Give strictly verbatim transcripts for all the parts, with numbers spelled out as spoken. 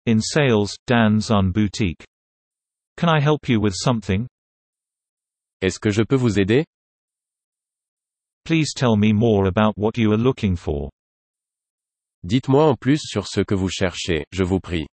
In sales, Dan's Un Boutique. Can I help you with something? Est-ce que je peux vous aider? Please tell me more about what you are looking for. Dites-moi en plus sur ce que vous cherchez, je vous prie.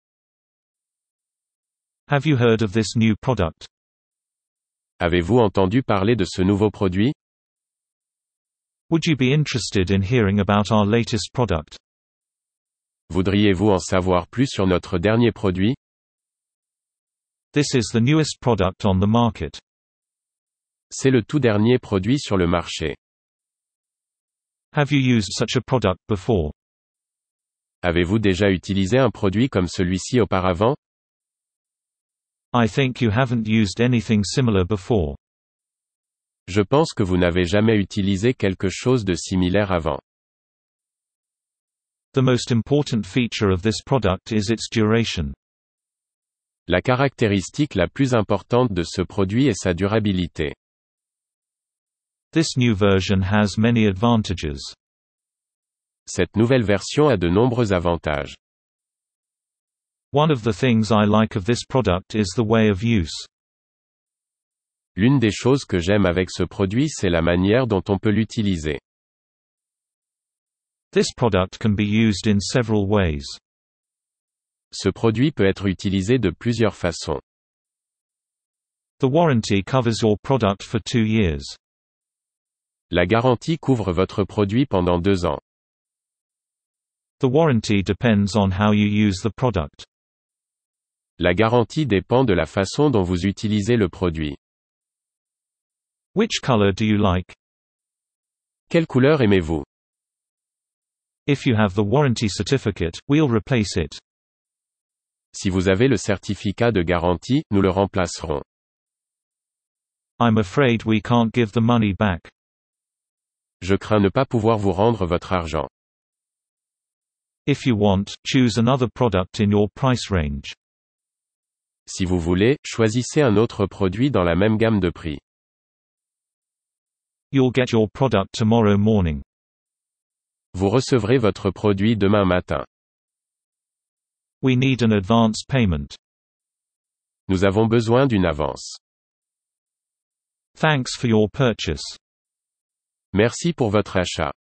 Have you heard of this new product? Avez-vous entendu parler de ce nouveau produit? Would you be interested in hearing about our latest product? Voudriez-vous en savoir plus sur notre dernier produit? This is the newest product on the market. C'est le tout dernier produit sur le marché. Have you used such a product before? Avez-vous déjà utilisé un produit comme celui-ci auparavant? I think you haven't used anything similar before. Je pense que vous n'avez jamais utilisé quelque chose de similaire avant. The most important feature of this product is its duration. La caractéristique la plus importante de ce produit est sa durabilité. This new version has many advantages. Cette nouvelle version a de nombreux avantages. One of the things I like of this product is the way of use. L'une des choses que j'aime avec ce produit, c'est la manière dont on peut l'utiliser. This product can be used in several ways. Ce produit peut être utilisé de plusieurs façons. The warranty covers your product for two years. La garantie couvre votre produit pendant deux ans. The warranty depends on how you use the product. La garantie dépend de la façon dont vous utilisez le produit. Which color do you like? Quelle couleur aimez-vous? If you have the warranty certificate, we'll replace it. Si vous avez le certificat de garantie, nous le remplacerons. I'm afraid we can't give the money back. Je crains ne pas pouvoir vous rendre votre argent. If you want, choose another product in your price range. Si vous voulez, choisissez un autre produit dans la même gamme de prix. You'll get your product tomorrow morning. Vous recevrez votre produit demain matin. We need an advance payment. Nous avons besoin d'une avance. Thanks for your purchase. Merci pour votre achat.